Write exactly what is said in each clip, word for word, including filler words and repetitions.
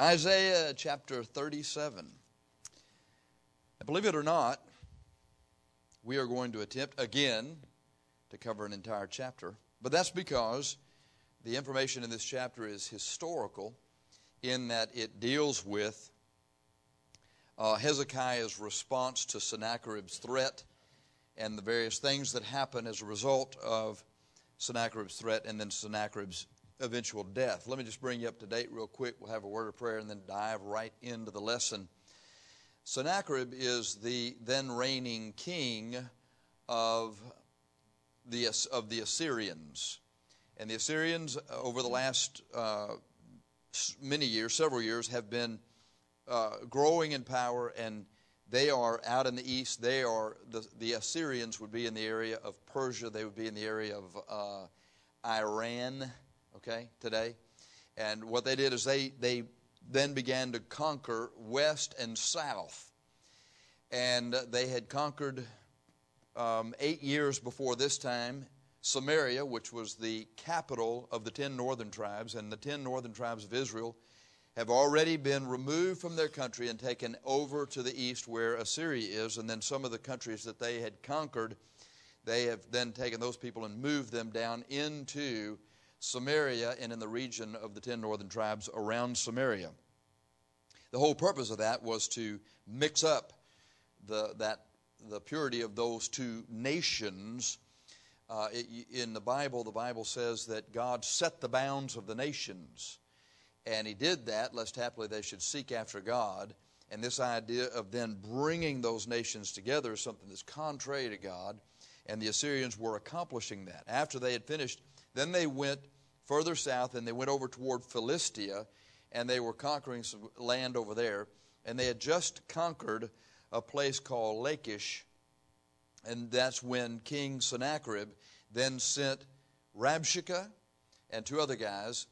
Isaiah chapter thirty-seven. Believe it or not, we are going to attempt again to cover an entire chapter. But that's because the information in this chapter is historical in that it deals with uh, Hezekiah's response to Sennacherib's threat and the various things that happen as a result of Sennacherib's threat and then Sennacherib's eventual death. Let me just bring you up to date real quick. We'll have a word of prayer and then dive right into the lesson. Sennacherib is the then reigning king of the, of the Assyrians. And the Assyrians, over the last uh, many years, several years, have been uh, growing in power, and they are out in the east. They are the, the Assyrians would be in the area of Persia. They would be in the area of uh, Iran, okay, today. And what they did is they they then began to conquer west and south. And they had conquered um, eight years before this time Samaria, which was the capital of the ten northern tribes, and the ten northern tribes of Israel have already been removed from their country and taken over to the east where Assyria is. And then some of the countries that they had conquered, they have then taken those people and moved them down into Samaria and in the region of the ten northern tribes around Samaria. The whole purpose of that was to mix up the that the purity of those two nations. Uh, it, in the Bible, the Bible says that God set the bounds of the nations. And he did that, lest happily they should seek after God. And this idea of then bringing those nations together is something that's contrary to God. And the Assyrians were accomplishing that. After they had finished, then they went further south and they went over toward Philistia, and they were conquering some land over there. And they had just conquered a place called Lachish. And that's when King Sennacherib then sent Rabshakeh and two other guys,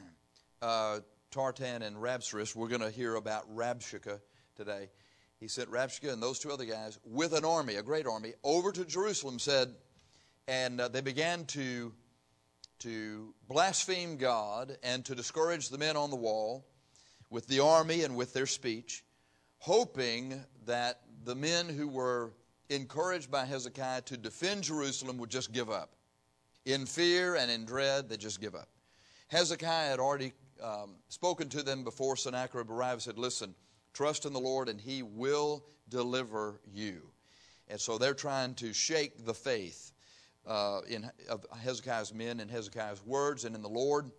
uh, Tartan and Rabsaris. We're going to hear about Rabshakeh today. He sent Rabshakeh and those two other guys with an army, a great army, over to Jerusalem, said, and uh, they began to, to blaspheme God and to discourage the men on the wall with the army and with their speech, hoping that the men who were encouraged by Hezekiah to defend Jerusalem would just give up. In fear and in dread, they just give up. Hezekiah had already um, spoken to them before Sennacherib arrived, said, listen, trust in the Lord and he will deliver you. And so they're trying to shake the faith uh, in of Hezekiah's men and Hezekiah's words and in the Lord.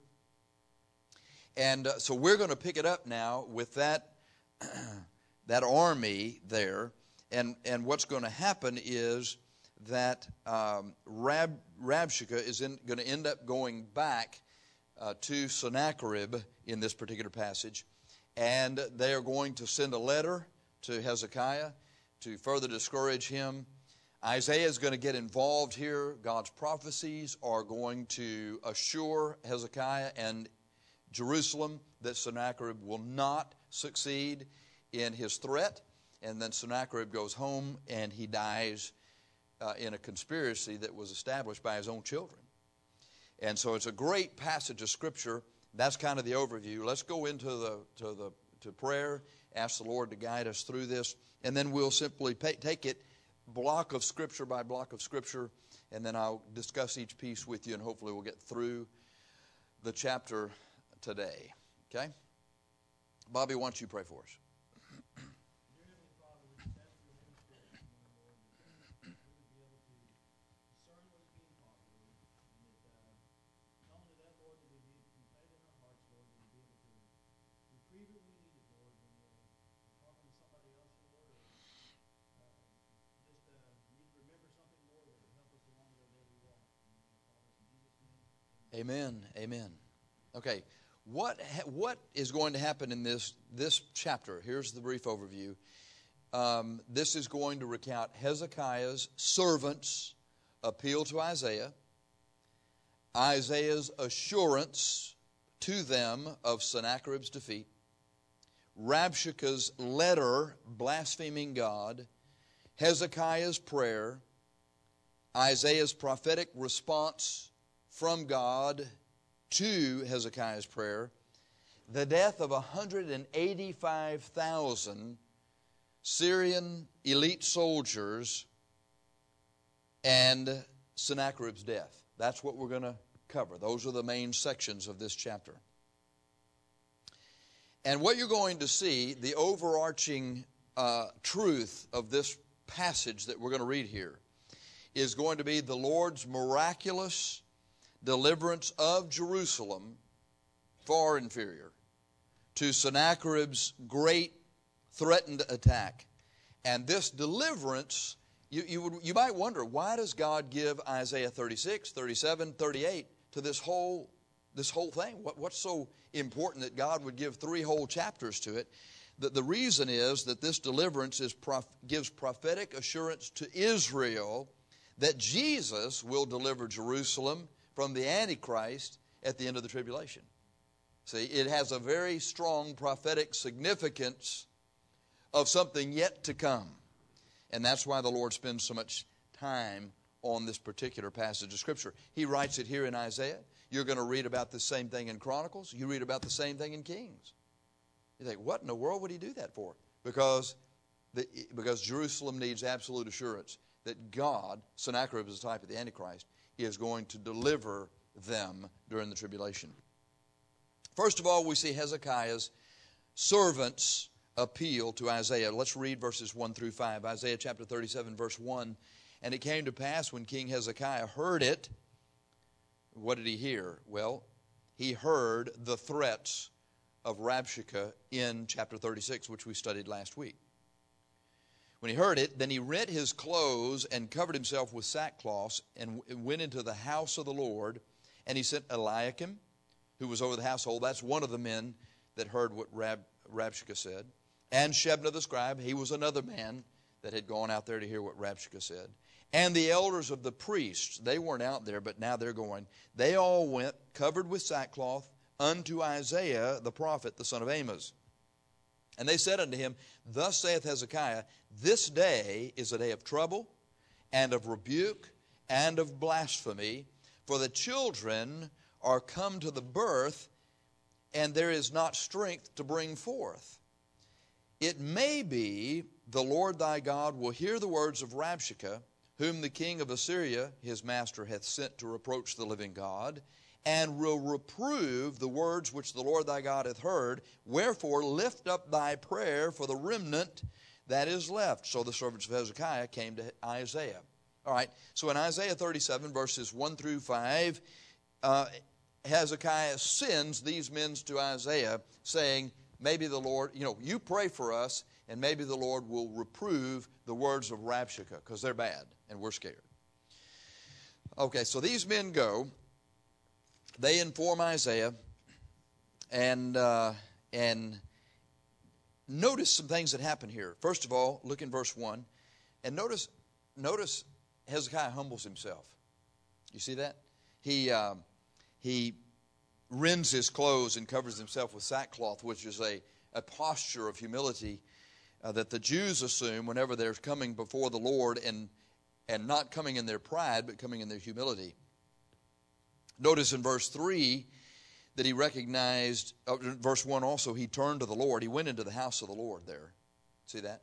And uh, so we're going to pick it up now with that, that army there. And and what's going to happen is that um, Rab, Rabshakeh is in, going to end up going back uh, to Sennacherib in this particular passage. And they are going to send a letter to Hezekiah to further discourage him. Isaiah is going to get involved here. God's prophecies are going to assure Hezekiah and Jerusalem that Sennacherib will not succeed in his threat. And then Sennacherib goes home and he dies uh, in a conspiracy that was established by his own children. And so it's a great passage of Scripture. That's kind of the overview. Let's go into the to the to prayer, ask the Lord to guide us through this, and then we'll simply pay, take it block of Scripture by block of Scripture, and then I'll discuss each piece with you, and hopefully we'll get through the chapter today. Okay? Bobby, why don't you pray for us? Amen. Amen. Okay. What what is going to happen in this this chapter? Here's the brief overview. Um, this is going to recount Hezekiah's servants' appeal to Isaiah, Isaiah's assurance to them of Sennacherib's defeat, Rabshakeh's letter blaspheming God, Hezekiah's prayer, Isaiah's prophetic response from God to Hezekiah's prayer, the death of one hundred eighty-five thousand Syrian elite soldiers and Sennacherib's death. That's what we're going to cover. Those are the main sections of this chapter. And what you're going to see, the overarching uh, truth of this passage that we're going to read here, is going to be the Lord's miraculous deliverance of Jerusalem, far inferior to Sennacherib's great threatened attack. And this deliverance, you, you, would, you might wonder, why does God give Isaiah thirty-six, thirty-seven, thirty-eight to this whole, this whole thing? What, what's so important that God would give three whole chapters to it? The, the reason is that this deliverance is prof, gives prophetic assurance to Israel that Jesus will deliver Jerusalem from the Antichrist at the end of the tribulation. See, it has a very strong prophetic significance of something yet to come. And that's why the Lord spends so much time on this particular passage of Scripture. He writes it here in Isaiah. You're going to read about the same thing in Chronicles. You read about the same thing in Kings. You think, what in the world would he do that for? Because, the, because Jerusalem needs absolute assurance that God, Sennacherib is a type of the Antichrist, is going to deliver them during the tribulation. First of all, we see Hezekiah's servants appeal to Isaiah. Let's read verses one through five. Isaiah chapter thirty-seven, verse one. And it came to pass when King Hezekiah heard it, what did he hear? Well, he heard the threats of Rabshakeh in chapter thirty-six, which we studied last week. When he heard it, then he rent his clothes and covered himself with sackcloth and went into the house of the Lord. And he sent Eliakim, who was over the household. That's one of the men that heard what Rab, Rabshakeh said. And Shebna the scribe, he was another man that had gone out there to hear what Rabshakeh said. And the elders of the priests, they weren't out there, but now they're going. They all went, covered with sackcloth, unto Isaiah the prophet, the son of Amos. And they said unto him, Thus saith Hezekiah, This day is a day of trouble, and of rebuke, and of blasphemy, for the children are come to the birth, and there is not strength to bring forth. It may be the Lord thy God will hear the words of Rabshakeh, whom the king of Assyria, his master, hath sent to reproach the living God, and will reprove the words which the Lord thy God hath heard. Wherefore lift up thy prayer for the remnant that is left. So the servants of Hezekiah came to Isaiah. All right, so in Isaiah thirty-seven, verses one through five, uh, Hezekiah sends these men to Isaiah, saying, maybe the Lord, you know, you pray for us, and maybe the Lord will reprove the words of Rabshakeh, because they're bad, and we're scared. Okay, so these men go. They inform Isaiah, and uh, and notice some things that happen here. First of all, look in verse one, and notice notice Hezekiah humbles himself. You see that? He um, he rends his clothes and covers himself with sackcloth, which is a, a posture of humility uh, that the Jews assume whenever they're coming before the Lord, and and not coming in their pride, but coming in their humility. Notice in verse three that he recognized, uh, verse one also, he turned to the Lord. He went into the house of the Lord there. See that?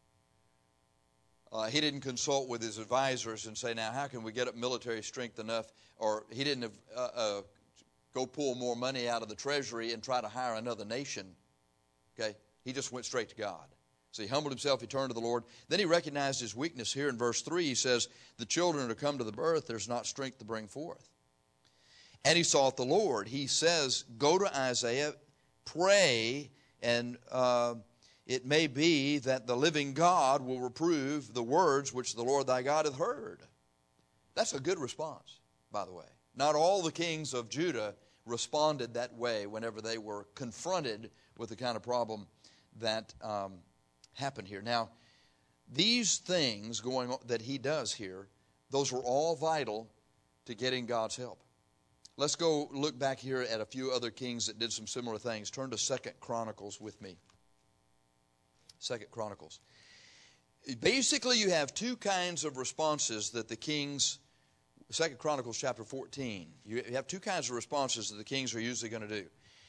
Uh, he didn't consult with his advisors and say, now how can we get up military strength enough? Or he didn't have, uh, uh, go pull more money out of the treasury and try to hire another nation. Okay? He just went straight to God. So he humbled himself, he turned to the Lord. Then he recognized his weakness here in verse three. He says, the children are come to the birth, there's not strength to bring forth. And he sought the Lord. He says, go to Isaiah, pray, and uh, it may be that the living God will reprove the words which the Lord thy God hath heard. That's a good response, by the way. Not all the kings of Judah responded that way whenever they were confronted with the kind of problem that um, happened here. Now, these things going on that he does here, those were all vital to getting God's help. Let's go look back here at a few other kings that did some similar things. Turn to Second Chronicles with me. Second Chronicles. Basically, you have two kinds of responses that the kings, Second Chronicles chapter fourteen. You have two kinds of responses that the kings are usually going to do.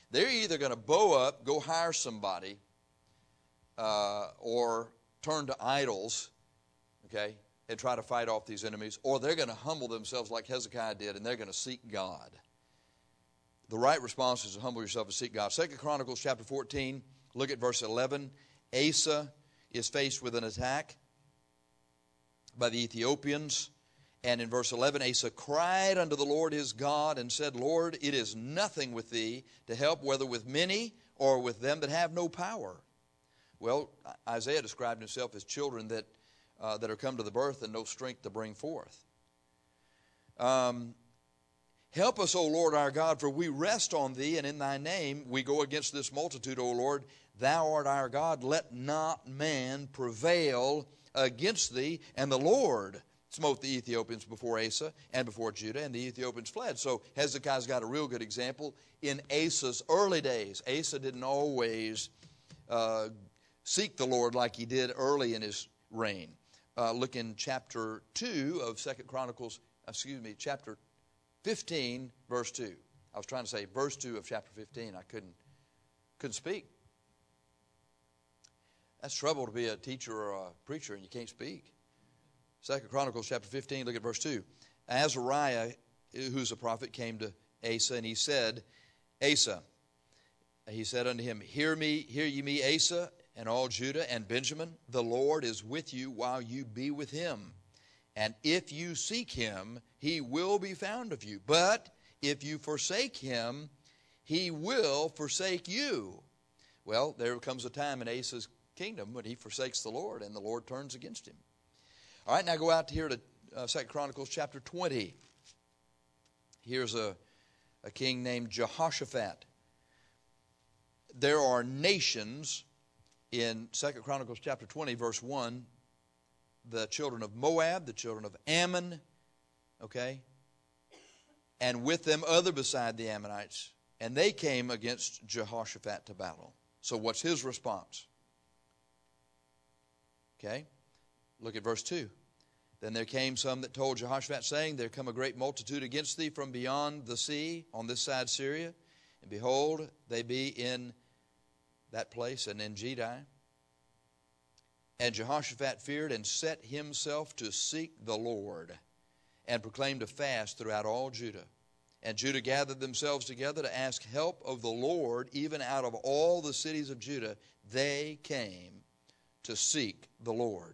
They're either going to bow up, go hire somebody, uh, or turn to idols, okay, and try to fight off these enemies, or they're going to humble themselves like Hezekiah did, and they're going to seek God. The right response is to humble yourself and seek God. Second Chronicles chapter fourteen, look at verse eleven. Asa is faced with an attack by the Ethiopians. And in verse eleven, Asa cried unto the Lord his God and said, Lord, it is nothing with thee to help, whether with many or with them that have no power. Well, Isaiah described himself as children that, uh, that are come to the birth and no strength to bring forth. Um, Help us, O Lord our God, for we rest on thee, and in thy name we go against this multitude, O Lord. Thou art our God. Let not man prevail against thee. And the Lord smote the Ethiopians before Asa and before Judah, and the Ethiopians fled. So Hezekiah's got a real good example in Asa's early days. Asa didn't always uh, seek the Lord like he did early in his reign. Uh, look in chapter two of Second Chronicles, excuse me, chapter fifteen, verse two. I was trying to say verse two of chapter fifteen. I couldn't, couldn't speak. That's trouble to be a teacher or a preacher and you can't speak. Second Chronicles chapter fifteen, look at verse two. Azariah, who's a prophet, came to Asa, and he said, Asa, he said unto him, Hear me, hear ye me, Asa, and all Judah and Benjamin. The Lord is with you while you be with him. And if you seek him, he will be found of you. But if you forsake him, he will forsake you. Well, there comes a time in Asa's kingdom when he forsakes the Lord and the Lord turns against him. All right, now go out here to uh, Second Chronicles chapter twenty. Here's a, a king named Jehoshaphat. There are nations in Second Chronicles chapter twenty, verse one, the children of Moab, the children of Ammon, okay, and with them other beside the Ammonites, and they came against Jehoshaphat to battle. So what's his response? Okay, look at verse two. Then there came some that told Jehoshaphat, saying, There come a great multitude against thee from beyond the sea, on this side Syria, and behold, they be in that place, and in Engedi. And Jehoshaphat feared and set himself to seek the Lord, and proclaimed a fast throughout all Judah. And Judah gathered themselves together to ask help of the Lord. Even out of all the cities of Judah, they came to seek the Lord.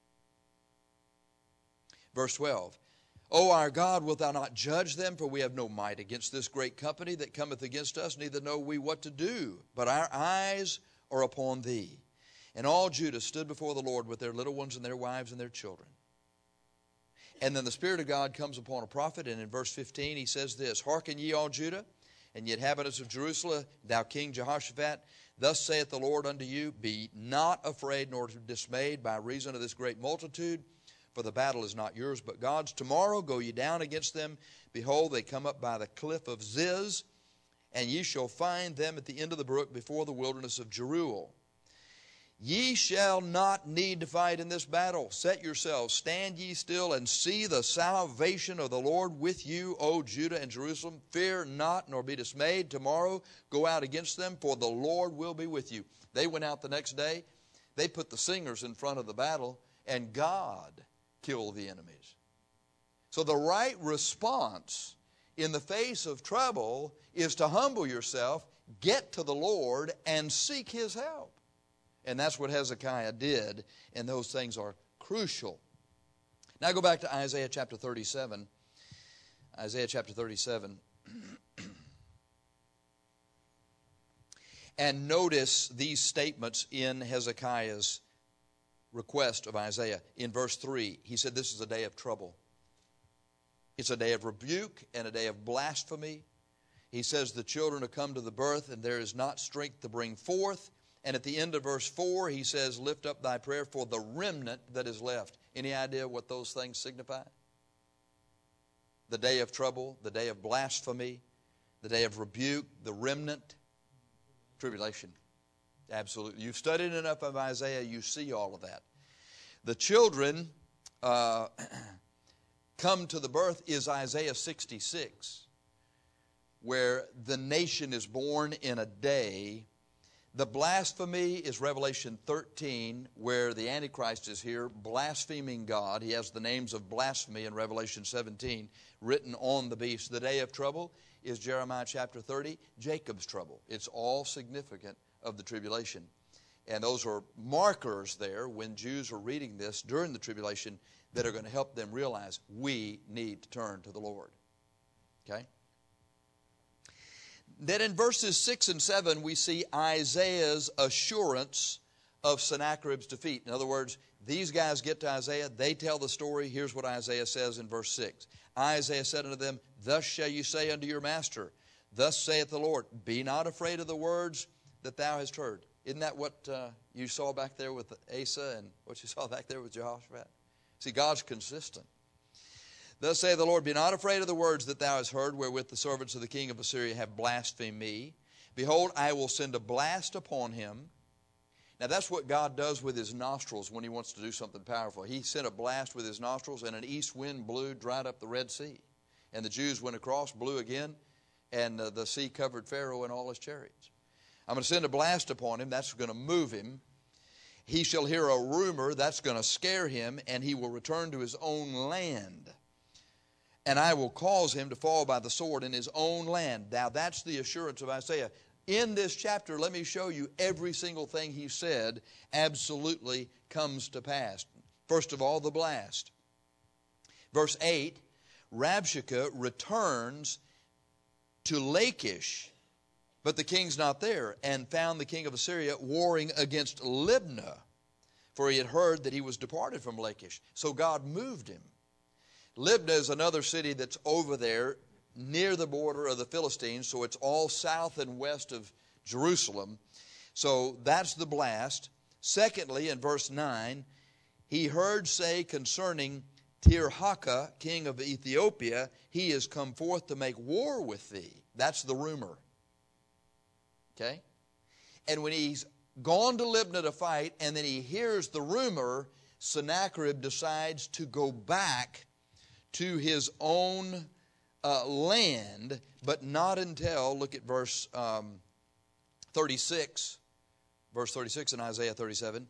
Verse twelve, O our God, wilt thou not judge them? For we have no might against this great company that cometh against us, neither know we what to do. But our eyes are upon thee. And all Judah stood before the Lord with their little ones and their wives and their children. And then the Spirit of God comes upon a prophet, and in verse fifteen he says this, Hearken ye all Judah, and ye inhabitants of Jerusalem, thou King Jehoshaphat, thus saith the Lord unto you, Be not afraid nor dismayed by reason of this great multitude, for the battle is not yours but God's. Tomorrow go ye down against them. Behold, they come up by the cliff of Ziz, and ye shall find them at the end of the brook before the wilderness of Jeruel. Ye shall not need to fight in this battle. Set yourselves, stand ye still, and see the salvation of the Lord with you, O Judah and Jerusalem. Fear not, nor be dismayed. Tomorrow go out against them, for the Lord will be with you. They went out the next day. They put the singers in front of the battle, and God killed the enemies. So the right response in the face of trouble is to humble yourself, get to the Lord, and seek his help. And that's what Hezekiah did, and those things are crucial. Now go back to Isaiah chapter thirty-seven. Isaiah chapter thirty-seven. And notice these statements in Hezekiah's request of Isaiah. In verse three, he said this is a day of trouble. It's a day of rebuke and a day of blasphemy. He says the children have come to the birth, and there is not strength to bring forth. And at the end of verse four, he says, Lift up thy prayer for the remnant that is left. Any idea what those things signify? The day of trouble, the day of blasphemy, the day of rebuke, the remnant, tribulation. Absolutely. You've studied enough of Isaiah, you see all of that. The children uh, come to the birth is Isaiah sixty-six. where the nation is born in a day. The blasphemy is Revelation thirteen, where the Antichrist is here blaspheming God. He has the names of blasphemy in Revelation seventeen written on the beast. The day of trouble is Jeremiah chapter thirty, Jacob's trouble. It's all significant of the tribulation. And those are markers there when Jews are reading this during the tribulation that are going to help them realize we need to turn to the Lord. Okay? Then in verses six and seven, we see Isaiah's assurance of Sennacherib's defeat. In other words, these guys get to Isaiah, they tell the story. Here's what Isaiah says in verse six. Isaiah said unto them, Thus shall you say unto your master, Thus saith the Lord, Be not afraid of the words that thou hast heard. Isn't that what uh, you saw back there with Asa and what you saw back there with Jehoshaphat? See, God's consistent. Thus saith the Lord, Be not afraid of the words that thou hast heard, wherewith the servants of the king of Assyria have blasphemed me. Behold, I will send a blast upon him. Now that's what God does with his nostrils when he wants to do something powerful. He sent a blast with his nostrils, and an east wind blew, dried up the Red Sea. And the Jews went across, blew again, and uh, the sea covered Pharaoh and all his chariots. I'm going to send a blast upon him. That's going to move him. He shall hear a rumor. That's going to scare him, and he will return to his own land. And I will cause him to fall by the sword in his own land. Now, that's the assurance of Isaiah. In this chapter, let me show you every single thing he said absolutely comes to pass. First of all, the blast. Verse eight, Rabshakeh returns to Lachish, but the king's not there, and found the king of Assyria warring against Libnah, for he had heard that he was departed from Lachish. So God moved him. Libnah is another city that's over there near the border of the Philistines, so it's all south and west of Jerusalem. So that's the blast. Secondly, in verse nine, he heard say concerning Tirhakah, king of Ethiopia, he is come forth to make war with thee. That's the rumor. Okay? And when he's gone to Libnah to fight, and then he hears the rumor, Sennacherib decides to go back to his own uh, land, but not until, look at verse um, thirty-six, verse thirty-six in Isaiah thirty-seven.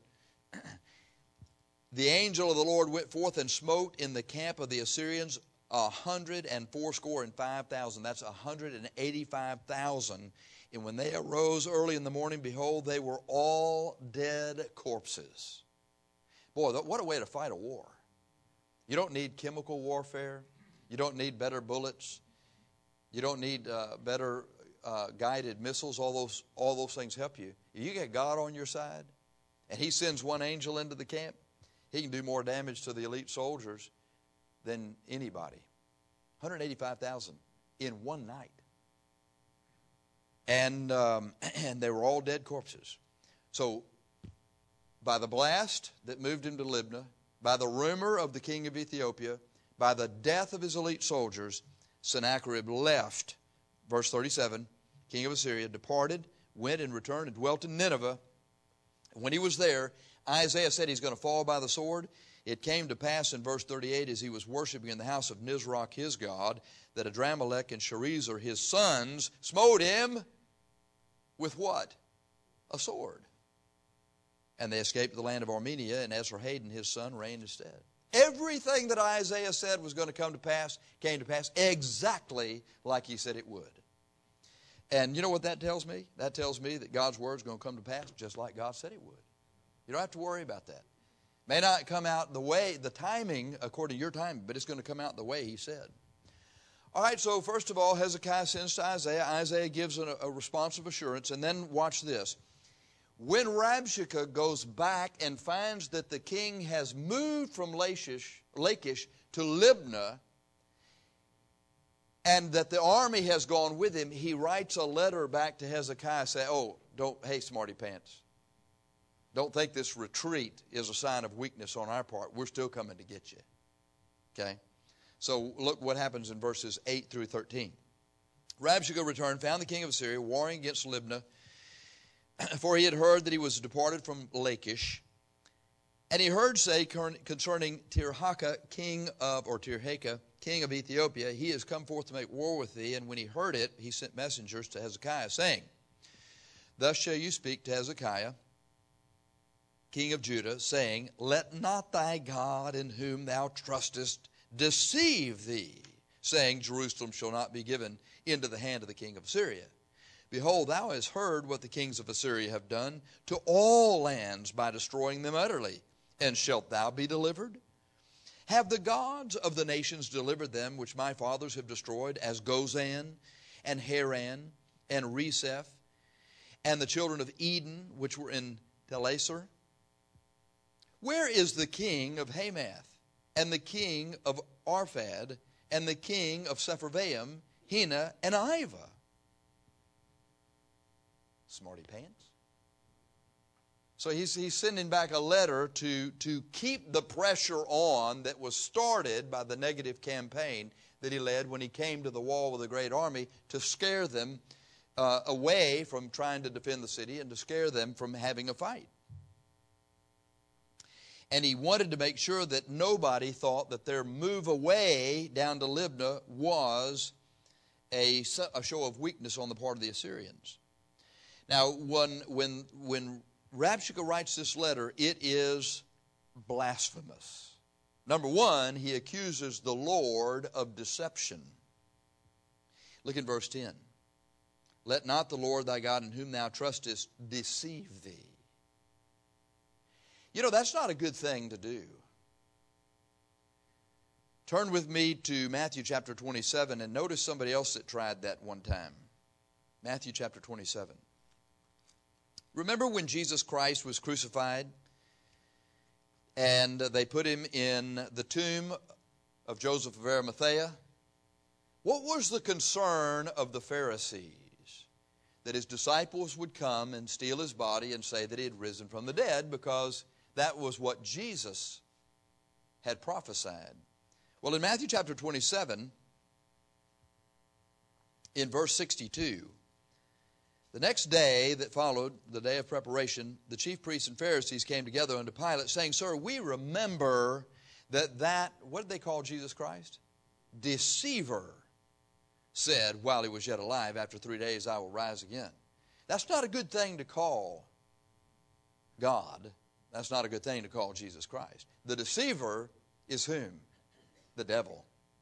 The angel of the Lord went forth and smote in the camp of the Assyrians a hundred and fourscore and five thousand. That's a hundred and eighty-five thousand. And when they arose early in the morning, behold, they were all dead corpses. Boy, what a way to fight a war. You don't need chemical warfare. You don't need better bullets. You don't need uh, better uh, guided missiles. All those, all those things help you. If you get God on your side, and he sends one angel into the camp, he can do more damage to the elite soldiers than anybody. one hundred eighty-five thousand in one night. And, um, and they were all dead corpses. So by the blast that moved him to Libnah, by the rumor of the king of Ethiopia, by the death of his elite soldiers, Sennacherib left. Verse thirty-seven, king of Assyria departed, went and returned and dwelt in Nineveh. When he was there, Isaiah said he's going to fall by the sword. It came to pass in verse thirty-eight, as he was worshiping in the house of Nisroch his god, that Adramelech and Sharezer his sons smote him with what? A sword. And they escaped to the land of Armenia, and Esarhaddon his son reigned instead. Everything that Isaiah said was going to come to pass came to pass exactly like he said it would. And you know what that tells me? That tells me that God's word is going to come to pass just like God said it would. You don't have to worry about that. May not come out the way, the timing according to your timing, but it's going to come out the way he said. All right, so first of all, Hezekiah sends to Isaiah. Isaiah gives a, a response of assurance, and then watch this. When Rabshakeh goes back and finds that the king has moved from Lachish, Lachish to Libnah, and that the army has gone with him, he writes a letter back to Hezekiah saying, oh, don't, hey, smarty pants. Don't think this retreat is a sign of weakness on our part. We're still coming to get you. Okay? So look what happens in verses eight through thirteen. Rabshakeh returned, found the king of Assyria warring against Libnah, for he had heard that he was departed from Lachish. And he heard say concerning Tirhaka, king of, or Tirhaka, king of Ethiopia, he has come forth to make war with thee. And when he heard it, he sent messengers to Hezekiah, saying, Thus shall you speak to Hezekiah, king of Judah, saying, Let not thy God in whom thou trustest deceive thee, saying, Jerusalem shall not be given into the hand of the king of Assyria. Behold, thou hast heard what the kings of Assyria have done to all lands by destroying them utterly. And shalt thou be delivered? Have the gods of the nations delivered them which my fathers have destroyed, as Gozan and Haran and Reseph, and the children of Eden which were in Telassar? Where is the king of Hamath, and the king of Arphad, and the king of Sepharvaim, Hena, and Iva? Smarty pants. So he's, he's sending back a letter to, to keep the pressure on that was started by the negative campaign that he led when he came to the wall with a great army, to scare them uh, away from trying to defend the city and to scare them from having a fight. And he wanted to make sure that nobody thought that their move away down to Libnah was a, a show of weakness on the part of the Assyrians. Now, when, when, when Rabshakeh writes this letter, it is blasphemous. Number one, he accuses the Lord of deception. Look in verse ten. Let not the Lord thy God in whom thou trustest deceive thee. You know, that's not a good thing to do. Turn with me to Matthew chapter twenty-seven and notice somebody else that tried that one time. Matthew chapter twenty-seven. Remember when Jesus Christ was crucified and they put him in the tomb of Joseph of Arimathea? What was the concern of the Pharisees? That his disciples would come and steal his body and say that he had risen from the dead, because that was what Jesus had prophesied. Well, in Matthew chapter twenty-seven, in verse sixty-two, the next day that followed, the day of preparation, the chief priests and Pharisees came together unto Pilate, saying, Sir, we remember that that, what did they call Jesus Christ? Deceiver said, while he was yet alive, after three days I will rise again. That's not a good thing to call God. That's not a good thing to call Jesus Christ. The deceiver is whom? The devil.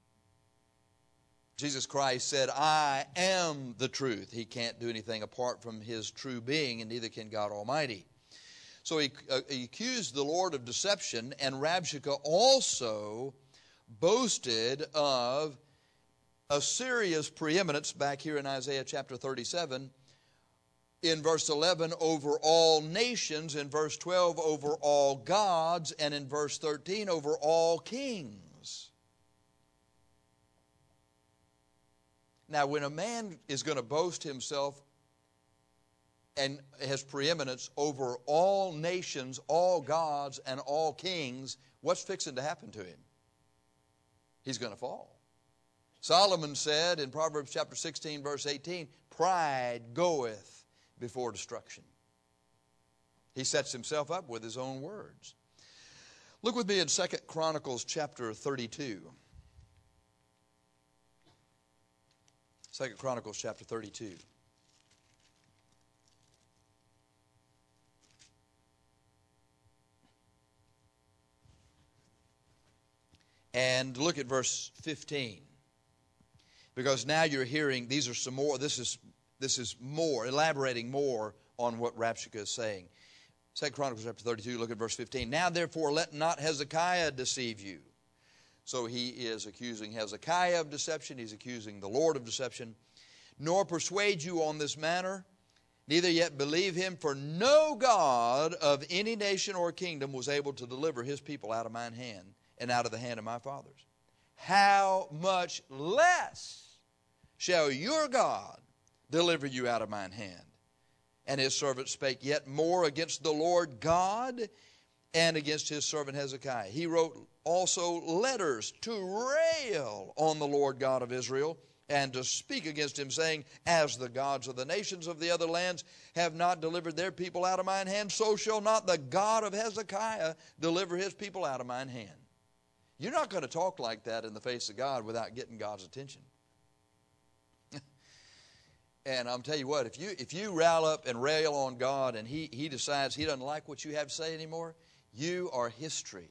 Jesus Christ said, I am the truth. He can't do anything apart from his true being, and neither can God Almighty. So he, uh, he accused the Lord of deception, and Rabshakeh also boasted of Assyria's preeminence back here in Isaiah chapter thirty-seven. In verse eleven, over all nations. In verse twelve, over all gods. And in verse thirteen, over all kings. Now, when a man is going to boast himself and has preeminence over all nations, all gods, and all kings, what's fixing to happen to him? He's going to fall. Solomon said in Proverbs chapter sixteen, verse eighteen, pride goeth before destruction. He sets himself up with his own words. Look with me in Second Chronicles chapter thirty-two. Second Chronicles chapter thirty-two. And look at verse fifteen. Because now you're hearing, these are some more, this is this is more, elaborating more on what Rabshakeh is saying. Second Chronicles chapter thirty-two, look at verse fifteen. Now therefore let not Hezekiah deceive you. So he is accusing Hezekiah of deception. He's accusing the Lord of deception. Nor persuade you on this manner, neither yet believe him, for no God of any nation or kingdom was able to deliver his people out of mine hand and out of the hand of my fathers. How much less shall your God deliver you out of mine hand? And his servant spake yet more against the Lord God and against his servant Hezekiah. He wrote also letters to rail on the Lord God of Israel, and to speak against him, saying, as the gods of the nations of the other lands have not delivered their people out of mine hand, so shall not the God of Hezekiah deliver his people out of mine hand. You're not going to talk like that in the face of God without getting God's attention. And I'm telling you what, if you if you rile up and rail on God and he, he decides he doesn't like what you have to say anymore, you are history.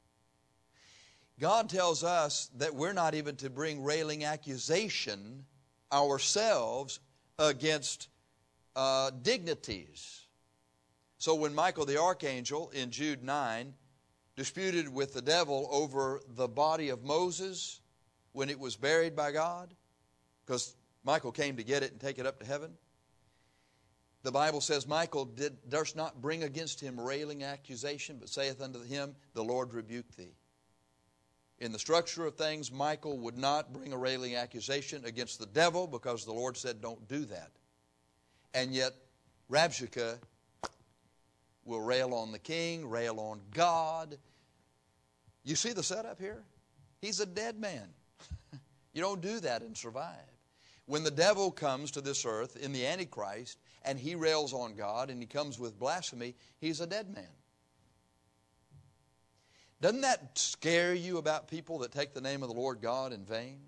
God tells us that we're not even to bring railing accusation ourselves against uh, dignities. So when Michael the archangel in Jude nine disputed with the devil over the body of Moses when it was buried by God, because Michael came to get it and take it up to heaven, the Bible says Michael did, durst not bring against him railing accusation, but saith unto him, the Lord rebuke thee. In the structure of things, Michael would not bring a railing accusation against the devil because the Lord said, don't do that. And yet, Rabshakeh will rail on the king, rail on God. You see the setup here? He's a dead man. You don't do that and survive. When the devil comes to this earth in the Antichrist and he rails on God and he comes with blasphemy, he's a dead man. Doesn't that scare you about people that take the name of the Lord God in vain?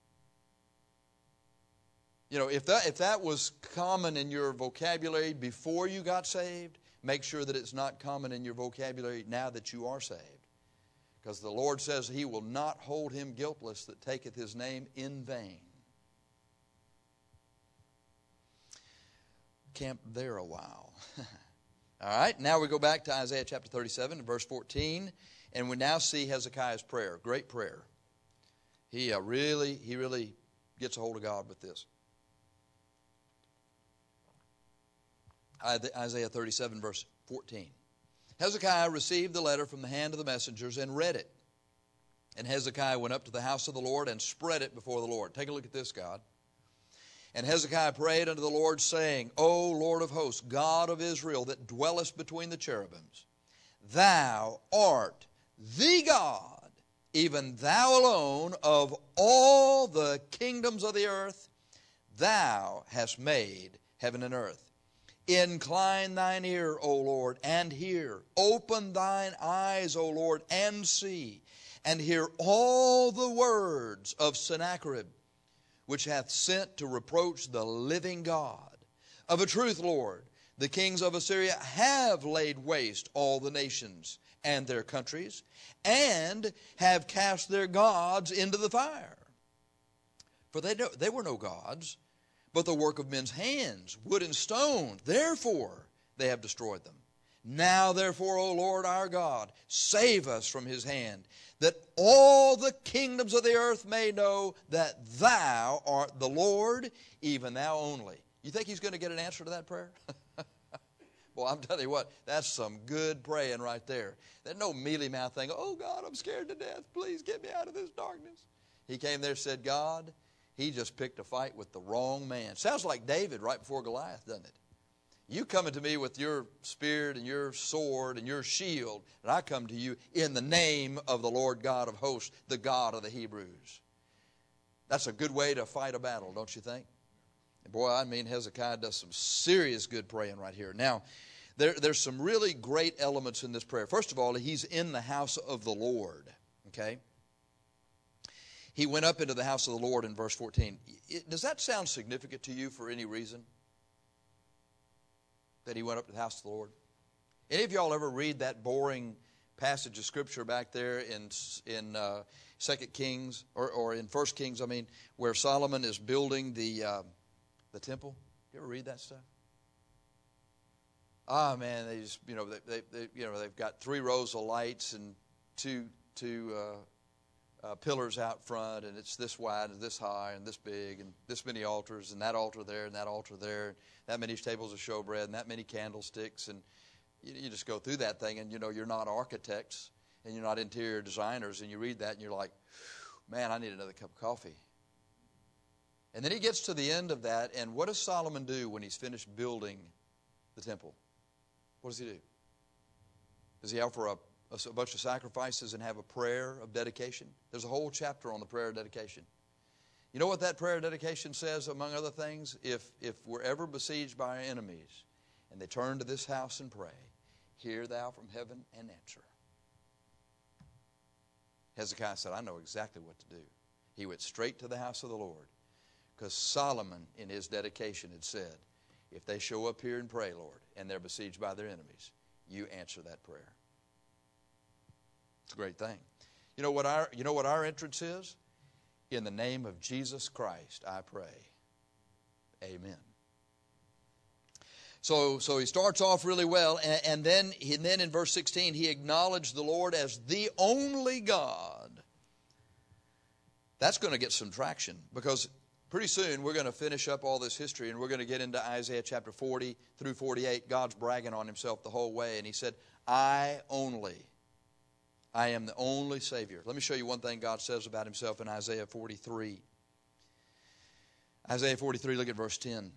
You know, if that, if that was common in your vocabulary before you got saved, make sure that it's not common in your vocabulary now that you are saved. Because the Lord says he will not hold him guiltless that taketh his name in vain. Camp there a while. All right, now we go back to Isaiah chapter thirty-seven, verse fourteen. And we now see Hezekiah's prayer, great prayer. He uh, really, he really gets a hold of God with this. Isaiah thirty-seven, verse fourteen. Hezekiah received the letter from the hand of the messengers and read it. And Hezekiah went up to the house of the Lord and spread it before the Lord. Take a look at this, God. And Hezekiah prayed unto the Lord, saying, O Lord of hosts, God of Israel, that dwellest between the cherubims, thou art the God, even thou alone, of all the kingdoms of the earth, thou hast made heaven and earth. Incline thine ear, O Lord, and hear. Open thine eyes, O Lord, and see, and hear all the words of Sennacherib, which hath sent to reproach the living God. Of a truth, Lord, the kings of Assyria have laid waste all the nations and their countries, and have cast their gods into the fire. For they, they were no gods, but the work of men's hands, wood and stone. Therefore they have destroyed them. Now therefore, O Lord our God, save us from his hand, that all the kingdoms of the earth may know that thou art the Lord, even thou only. You think he's going to get an answer to that prayer? Well, I'm telling you what, that's some good praying right there. There's no mealy-mouth thing, oh, God, I'm scared to death. Please get me out of this darkness. He came there and said, God, he just picked a fight with the wrong man. Sounds like David right before Goliath, doesn't it? You coming to me with your spear and your sword and your shield, and I come to you in the name of the Lord God of hosts, the God of the Hebrews. That's a good way to fight a battle, don't you think? And boy, I mean, Hezekiah does some serious good praying right here. Now, there, there's some really great elements in this prayer. First of all, he's in the house of the Lord, okay? He went up into the house of the Lord in verse fourteen. It, does that sound significant to you for any reason? That he went up to the house of the Lord? Any of y'all ever read that boring passage of Scripture back there in in uh, Second Kings, or, or in First Kings, I mean, where Solomon is building the uh, the temple? You ever read that stuff? Ah, man, they just, you know, they, they, they you know, they've got three rows of lights and two two uh, uh, pillars out front, and it's this wide and this high and this big and this many altars and that altar there and that altar there, and that many tables of showbread and that many candlesticks, and you, you just go through that thing, and you know, you're not architects and you're not interior designers, and you read that and you're like, man, I need another cup of coffee. And then he gets to the end of that, and what does Solomon do when he's finished building the temple? What does he do? Does he offer a, a, a bunch of sacrifices and have a prayer of dedication? There's a whole chapter on the prayer of dedication. You know what that prayer dedication says, among other things? If, if we're ever besieged by our enemies and they turn to this house and pray, hear thou from heaven and answer. Hezekiah said, I know exactly what to do. He went straight to the house of the Lord, because Solomon in his dedication had said, if they show up here and pray, Lord, and they're besieged by their enemies, you answer that prayer. It's a great thing. You know what our, you know what our entrance is? In the name of Jesus Christ, I pray. Amen. So, so he starts off really well, and, and then, and then in verse sixteen, he acknowledged the Lord as the only God. That's going to get some traction, because pretty soon we're going to finish up all this history, and we're going to get into Isaiah chapter forty through forty-eight. God's bragging on himself the whole way, and he said, I only, I am the only Savior. Let me show you one thing God says about himself in Isaiah forty-three. Isaiah forty-three, look at verse ten.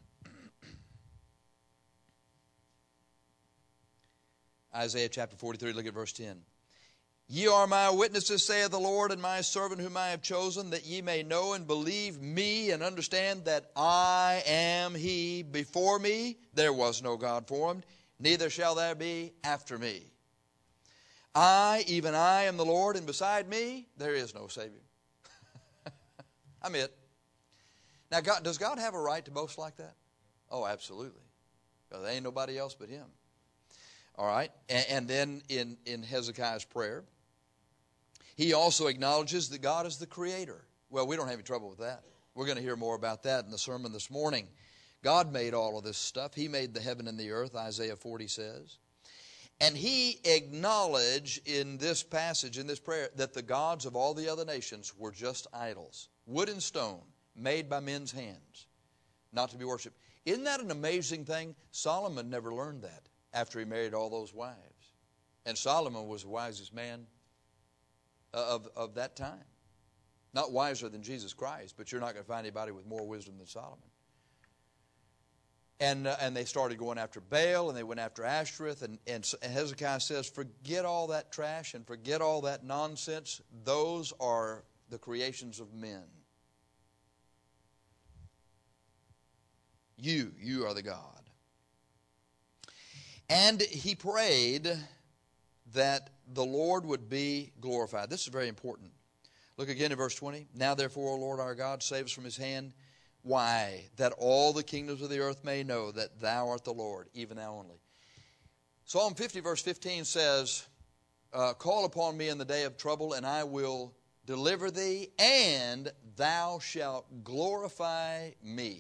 Isaiah chapter forty-three, look at verse ten. Ye are my witnesses, saith the Lord, and my servant whom I have chosen, that ye may know and believe me, and understand that I am he. Before me there was no God formed, neither shall there be after me. I, even I, am the Lord, and beside me there is no Savior. I'm it. Now, God, does God have a right to boast like that? Oh, absolutely. Because there ain't nobody else but him. All right, and, and then in, in Hezekiah's prayer, he also acknowledges that God is the creator. Well, we don't have any trouble with that. We're going to hear more about that in the sermon this morning. God made all of this stuff. He made the heaven and the earth, Isaiah forty says. And he acknowledged in this passage, in this prayer, that the gods of all the other nations were just idols, wood and stone, made by men's hands, not to be worshipped. Isn't that an amazing thing? Solomon never learned that after he married all those wives. And Solomon was the wisest man of, of that time. Not wiser than Jesus Christ, but you're not going to find anybody with more wisdom than Solomon. And, uh, and they started going after Baal, and they went after Ashtoreth, and, and Hezekiah says, forget all that trash and forget all that nonsense. Those are the creations of men. You, you are the God. And he prayed that the Lord would be glorified. This is very important. Look again at verse twenty. Now therefore, O Lord our God, save us from his hand. Why? That all the kingdoms of the earth may know that thou art the Lord, even thou only. Psalm fifty verse fifteen says, uh, call upon me in the day of trouble, and I will deliver thee, and thou shalt glorify me.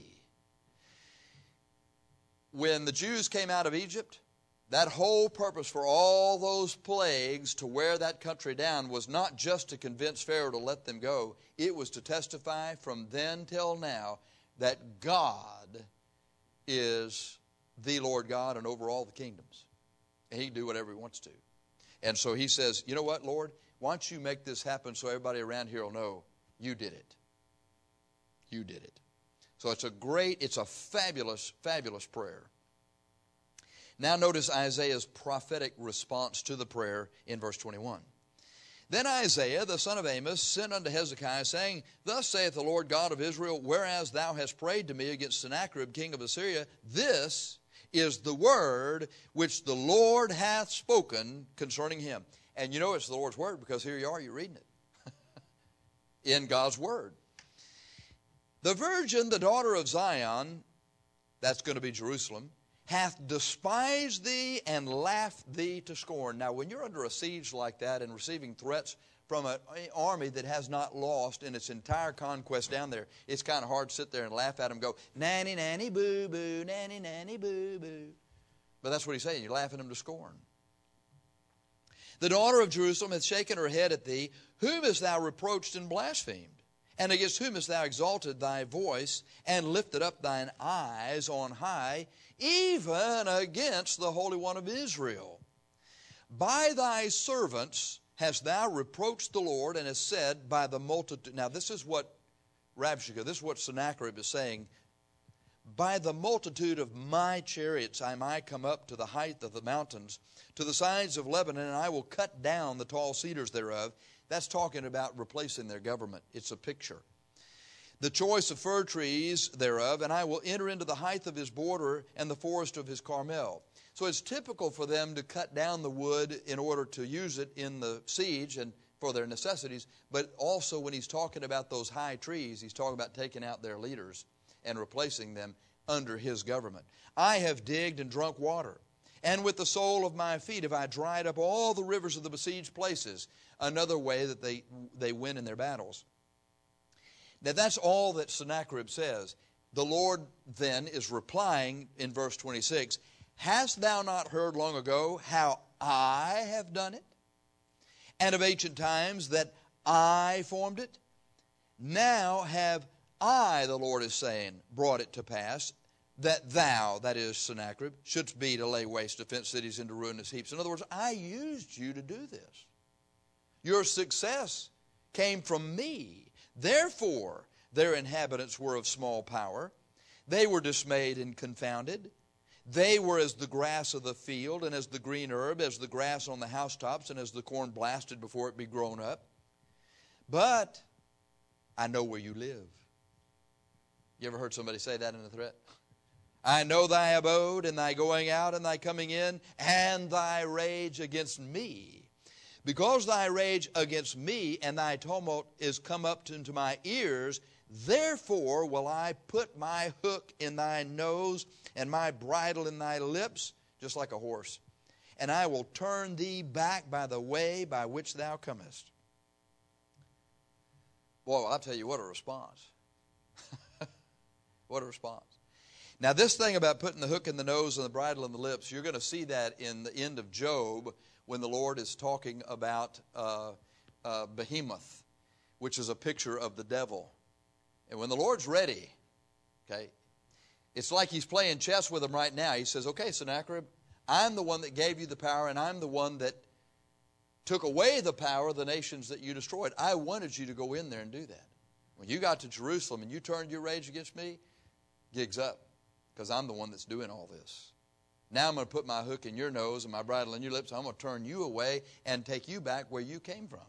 When the Jews came out of Egypt, that whole purpose for all those plagues to wear that country down was not just to convince Pharaoh to let them go. It was to testify from then till now that God is the Lord God and over all the kingdoms. And he can do whatever he wants to. And so he says, you know what, Lord? Why don't you make this happen so everybody around here will know you did it. You did it. So it's a great, it's a fabulous, fabulous prayer. Now notice Isaiah's prophetic response to the prayer in verse twenty-one. Then Isaiah, the son of Amos, sent unto Hezekiah, saying, Thus saith the Lord God of Israel, whereas thou hast prayed to me against Sennacherib, king of Assyria, this is the word which the Lord hath spoken concerning him. And you know it's the Lord's word because here you are, you're reading it. In God's word. The virgin, the daughter of Zion, that's going to be Jerusalem, hath despised thee and laughed thee to scorn. Now, when you're under a siege like that and receiving threats from an army that has not lost in its entire conquest down there, it's kind of hard to sit there and laugh at them and go, nanny, nanny, boo, boo, nanny, nanny, boo, boo. But that's what he's saying. You're laughing them to scorn. The daughter of Jerusalem hath shaken her head at thee. Whom hast thou reproached and blasphemed? And against whom hast thou exalted thy voice and lifted up thine eyes on high, even against the Holy One of Israel? By thy servants hast thou reproached the Lord, and hast said, by the multitude. Now this is what Rabshakeh, this is what Sennacherib is saying. By the multitude of my chariots I might come up to the height of the mountains, to the sides of Lebanon, and I will cut down the tall cedars thereof. That's talking about replacing their government. It's a picture. the choice of fir trees thereof, and I will enter into the height of his border and the forest of his Carmel. So it's typical for them to cut down the wood in order to use it in the siege and for their necessities. But also when he's talking about those high trees, he's talking about taking out their leaders and replacing them under his government. I have digged and drunk water, and with the sole of my feet have I dried up all the rivers of the besieged places. Another way that they, they win in their battles. Now that's all that Sennacherib says. The Lord then is replying in verse twenty-six, hast thou not heard long ago how I have done it? And of ancient times that I formed it? Now have I, the Lord is saying, brought it to pass, that thou, that is Sennacherib, shouldst be to lay waste to fenced cities into ruinous heaps. In other words, I used you to do this. Your success came from me. Therefore, their inhabitants were of small power. They were dismayed and confounded. They were as the grass of the field, and as the green herb, as the grass on the housetops, and as the corn blasted before it be grown up. But I know where you live. You ever heard somebody say that in a threat? I know thy abode, and thy going out, and thy coming in, and thy rage against me. Because thy rage against me and thy tumult is come up into my ears, therefore will I put my hook in thy nose and my bridle in thy lips, just like a horse, and I will turn thee back by the way by which thou comest. Boy, I'll tell you, what a response. What a response. Now, this thing about putting the hook in the nose and the bridle in the lips, you're going to see that in the end of Job when the Lord is talking about uh, uh, Behemoth, which is a picture of the devil. And when the Lord's ready, okay, it's like he's playing chess with him right now. He says, okay, Sennacherib, I'm the one that gave you the power, and I'm the one that took away the power of the nations that you destroyed. I wanted you to go in there and do that. When you got to Jerusalem and you turned your rage against me, gig's up, because I'm the one that's doing all this. Now I'm going to put my hook in your nose and my bridle in your lips. I'm going to turn you away and take you back where you came from.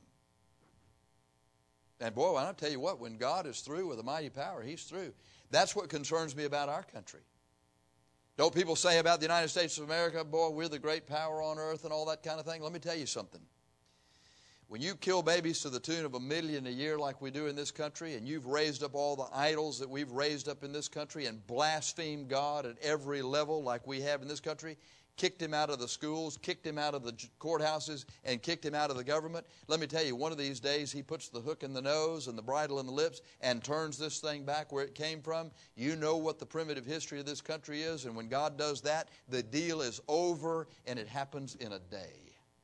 And boy, I'll tell you what, when God is through with a mighty power, he's through. That's what concerns me about our country. Don't people say about the United States of America, boy, we're the great power on earth and all that kind of thing? Let me tell you something. When you kill babies to the tune of a million a year like we do in this country, and you've raised up all the idols that we've raised up in this country and blasphemed God at every level like we have in this country, kicked him out of the schools, kicked him out of the courthouses, and kicked him out of the government, let me tell you, one of these days he puts the hook in the nose and the bridle in the lips and turns this thing back where it came from. You know what the primitive history of this country is, and when God does that, the deal is over, and it happens in a day.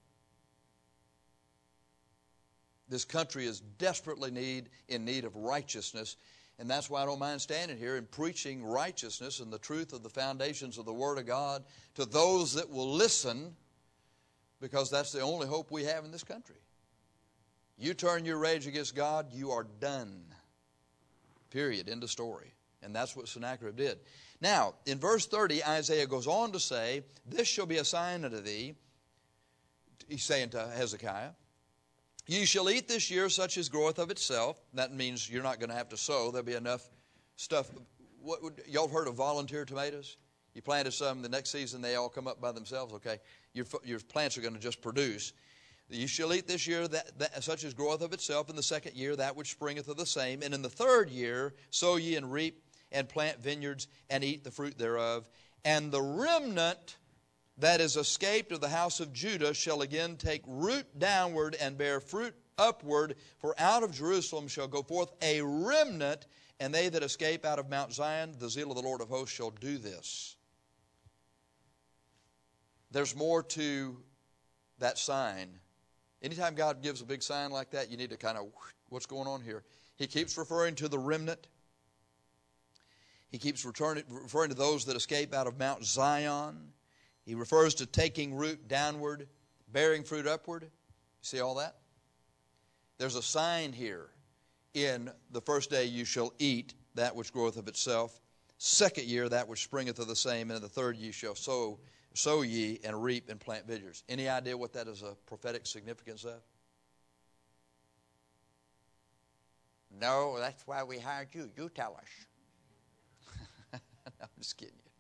This country is desperately need, in need of righteousness, and that's why I don't mind standing here and preaching righteousness and the truth of the foundations of the Word of God to those that will listen, because that's the only hope we have in this country. You turn your rage against God, you are done. Period. End of story. And that's what Sennacherib did. Now, in verse thirty, Isaiah goes on to say, this shall be a sign unto thee, he's saying to Hezekiah, ye shall eat this year such as groweth of itself. That means you're not going to have to sow. There'll be enough stuff. What would, y'all have heard of volunteer tomatoes? You planted some, the next season they all come up by themselves, okay? Your, your plants are going to just produce. You shall eat this year that, that, such as groweth of itself, in the second year that which springeth of the same. And in the third year sow ye and reap and plant vineyards and eat the fruit thereof. And the remnant that is escaped of the house of Judah shall again take root downward and bear fruit upward. For out of Jerusalem shall go forth a remnant, and they that escape out of Mount Zion, the zeal of the Lord of hosts shall do this. There's more to that sign. Anytime God gives a big sign like that, you need to kind of, what's going on here? He keeps referring to the remnant. He keeps returning, referring to those that escape out of Mount Zion. He refers to taking root downward, bearing fruit upward. You see all that? There's a sign here. In the first day you shall eat that which groweth of itself. Second year that which springeth of the same. And in the third ye shall sow, sow ye and reap and plant vineyards. Any idea what that is a prophetic significance of? No, that's why we hired you. You tell us. I'm just kidding you.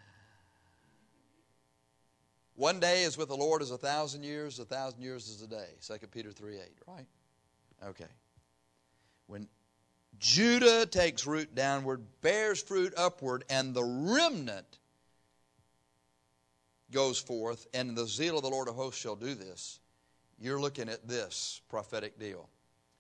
One day is with the Lord as a thousand years. A thousand years is a day. Second Peter three eight, right? Okay. When Judah takes root downward, bears fruit upward, and the remnant goes forth, and the zeal of the Lord of hosts shall do this, you're looking at this prophetic deal.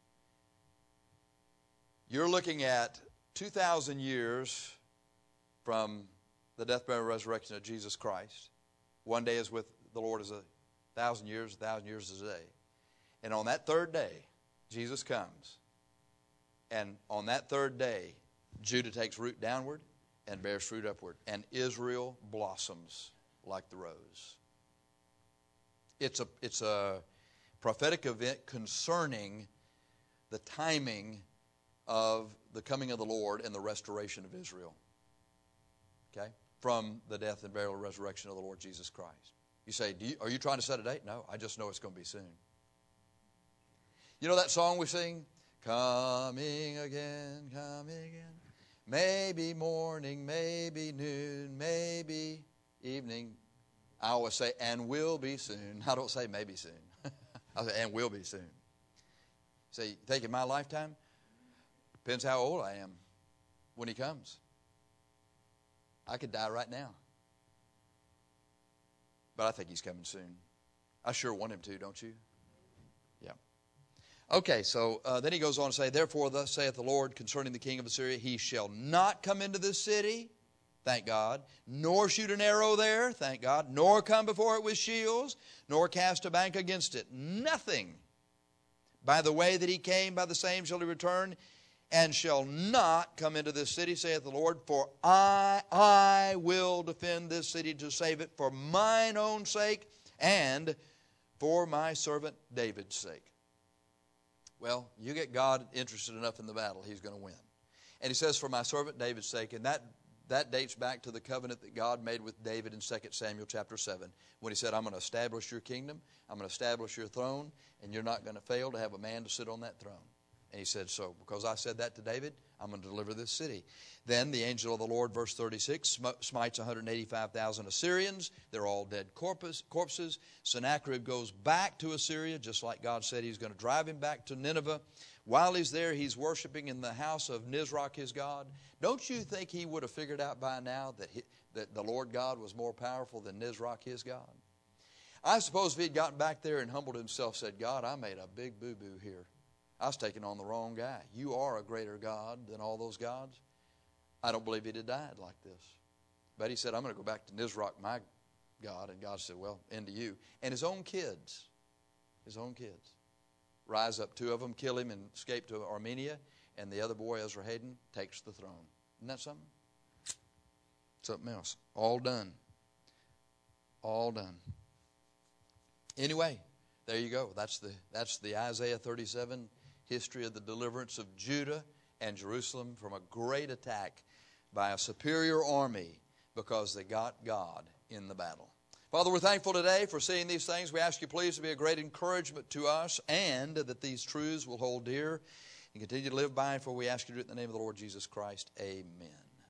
You're looking at two thousand years from the death, burial, and resurrection of Jesus Christ. One day is with the Lord as a thousand years, a thousand years is a day. And on that third day, Jesus comes. And on that third day, Judah takes root downward and bears fruit upward. And Israel blossoms like the rose. It's a, it's a prophetic event concerning the timing of the coming of the Lord and the restoration of Israel. Okay? From the death and burial and resurrection of the Lord Jesus Christ. You say, Do you, are you trying to set a date? No, I just know it's going to be soon. You know that song we sing? Coming again, coming again. Maybe morning, maybe noon, maybe evening. I always say, and will be soon. I don't say maybe soon. I say, and will be soon. Say, think in my lifetime? Depends how old I am when he comes. I could die right now. But I think he's coming soon. I sure want him to, don't you? Yeah. Okay, so uh, then he goes on to say, Therefore thus saith the Lord concerning the king of Assyria, he shall not come into this city, thank God, nor shoot an arrow there, thank God, nor come before it with shields, nor cast a bank against it. Nothing. By the way that he came, by the same shall he return, and shall not come into this city, saith the Lord, for I, I will defend this city to save it for mine own sake and for my servant David's sake. Well, you get God interested enough in the battle, he's going to win. And he says, for my servant David's sake, and that, that dates back to the covenant that God made with David in Second Samuel chapter seven, when he said, I'm going to establish your kingdom, I'm going to establish your throne, and you're not going to fail to have a man to sit on that throne. And he said, so because I said that to David, I'm going to deliver this city. Then the angel of the Lord, verse thirty-six, smites one hundred eighty-five thousand Assyrians. They're all dead corpses. Sennacherib goes back to Assyria, just like God said he's going to drive him back to Nineveh. While he's there, he's worshiping in the house of Nisroch, his god. Don't you think he would have figured out by now that, he, that the Lord God was more powerful than Nisroch, his god? I suppose if he'd gotten back there and humbled himself, said, God, I made a big boo-boo here. I was taking on the wrong guy. You are a greater God than all those gods. I don't believe he'd have died like this. But he said, I'm going to go back to Nisroch, my God. And God said, well, into you. And his own kids, his own kids, rise up. Two of them kill him and escape to Armenia. And the other boy, Esarhaddon, takes the throne. Isn't that something? Something else. All done. All done. Anyway, there you go. That's the, that's the Isaiah thirty-seven history of the deliverance of Judah and Jerusalem from a great attack by a superior army because they got God in the battle. Father, we're thankful today for seeing these things. We ask you please to be a great encouragement to us and that these truths will hold dear and continue to live by, for we ask you to do it in the name of the Lord Jesus Christ. Amen.